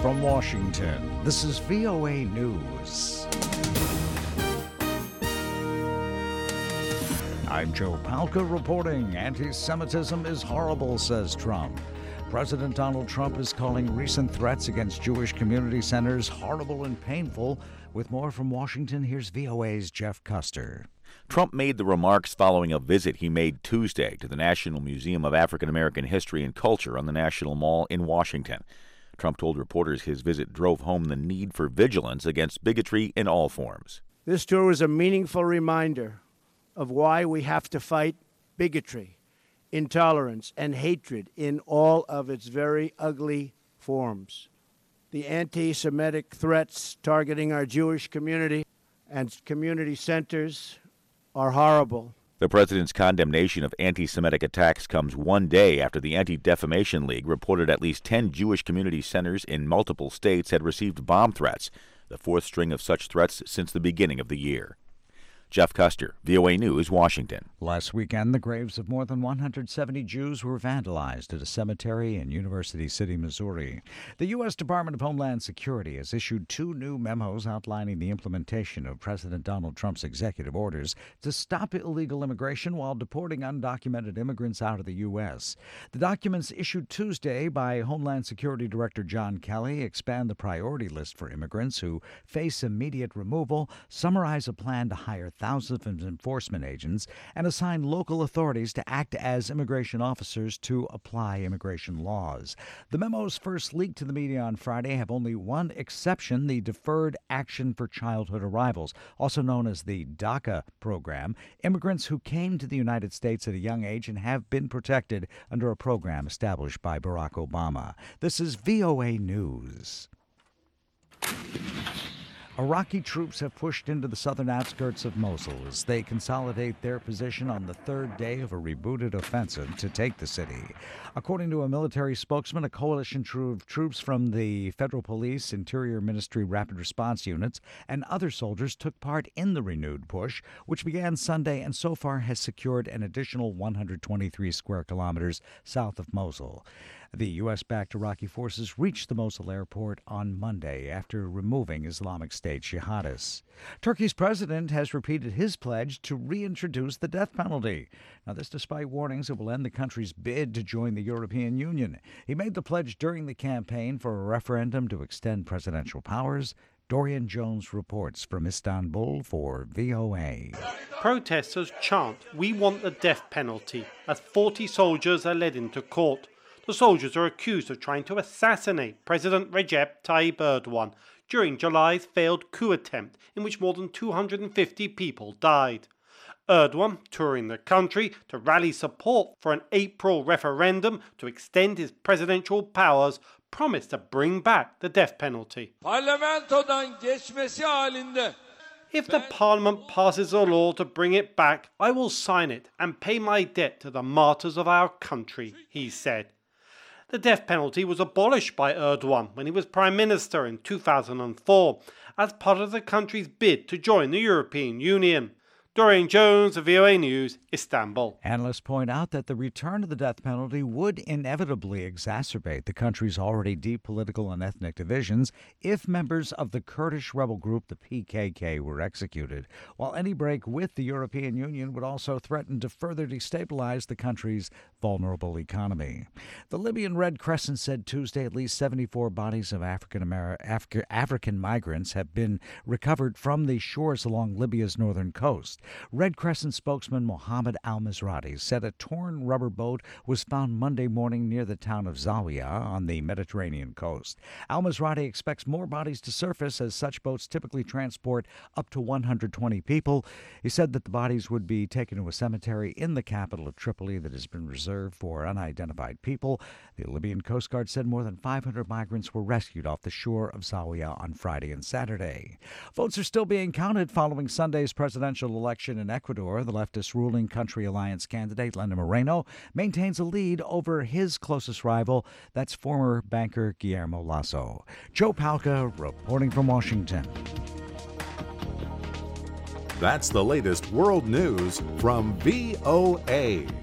from Washington, this is VOA News. I'm Joe Palca reporting. Anti-Semitism is horrible, says Trump. President Donald Trump is calling recent threats against Jewish community centers horrible and painful. With more from Washington, here's VOA's Jeff Custer. Trump made the remarks following a visit he made Tuesday to the National Museum of African American History and Culture on the National Mall in Washington. Trump told reporters his visit drove home the need for vigilance against bigotry in all forms. This tour was a meaningful reminder of why we have to fight bigotry, intolerance, and hatred in all of its very ugly forms. The anti-Semitic threats targeting our Jewish community and community centers are horrible. The president's condemnation of anti-Semitic attacks comes one day after the Anti-Defamation League reported at least 10 Jewish community centers in multiple states had received bomb threats, the fourth string of such threats since the beginning of the year. Jeff Custer, VOA News, Washington. Last weekend, the graves of more than 170 Jews were vandalized at a cemetery in University City, Missouri. The U.S. Department of Homeland Security has issued 2 new memos outlining the implementation of President Donald Trump's executive orders to stop illegal immigration while deporting undocumented immigrants out of the U.S. The documents issued Tuesday by Homeland Security Director John Kelly expand the priority list for immigrants who face immediate removal, summarize a plan to hire thousands of enforcement agents, and assign local authorities to act as immigration officers to apply immigration laws. The memos first leaked to the media on Friday have only one exception: the Deferred Action for Childhood Arrivals, also known as the DACA program. Immigrants who came to the United States at a young age and have been protected under a program established by Barack Obama. This is VOA News. Iraqi troops have pushed into the southern outskirts of Mosul as they consolidate their position on the third day of a rebooted offensive to take the city. According to a military spokesman, a coalition of troops from the Federal Police, Interior Ministry Rapid Response Units, and other soldiers took part in the renewed push, which began Sunday and so far has secured an additional 123 square kilometers south of Mosul. The U.S.-backed Iraqi forces reached the Mosul airport on Monday after removing Islamic State jihadists. Turkey's president has repeated his pledge to reintroduce the death penalty. Now, this despite warnings it will end the country's bid to join the European Union. He made the pledge during the campaign for a referendum to extend presidential powers. Dorian Jones reports from Istanbul for VOA. Protesters chant, "We want the death penalty," as 40 soldiers are led into court. The soldiers are accused of trying to assassinate President Recep Tayyip Erdogan during July's failed coup attempt in which more than 250 people died. Erdogan, touring the country to rally support for an April referendum to extend his presidential powers, promised to bring back the death penalty. If the parliament passes a law to bring it back, I will sign it and pay my debt to the martyrs of our country, he said. The death penalty was abolished by Erdogan when he was Prime Minister in 2004 as part of the country's bid to join the European Union. Dorian Jones, VOA News, Istanbul. Analysts point out that the return of the death penalty would inevitably exacerbate the country's already deep political and ethnic divisions if members of the Kurdish rebel group, the PKK, were executed, while any break with the European Union would also threaten to further destabilize the country's vulnerable economy. The Libyan Red Crescent said Tuesday at least 74 bodies of African migrants have been recovered from the shores along Libya's northern coast. Red Crescent spokesman Mohammed Al-Misrati said a torn rubber boat was found Monday morning near the town of Zawiya on the Mediterranean coast. Al-Misrati expects more bodies to surface as such boats typically transport up to 120 people. He said that the bodies would be taken to a cemetery in the capital of Tripoli that has been reserved for unidentified people. The Libyan Coast Guard said more than 500 migrants were rescued off the shore of Zawiya on Friday and Saturday. Votes are still being counted following Sunday's presidential election in Ecuador. The leftist ruling Country Alliance candidate Lenin Moreno maintains a lead over his closest rival, that's former banker Guillermo Lasso. Joe Palca reporting from Washington. That's the latest world news from VOA.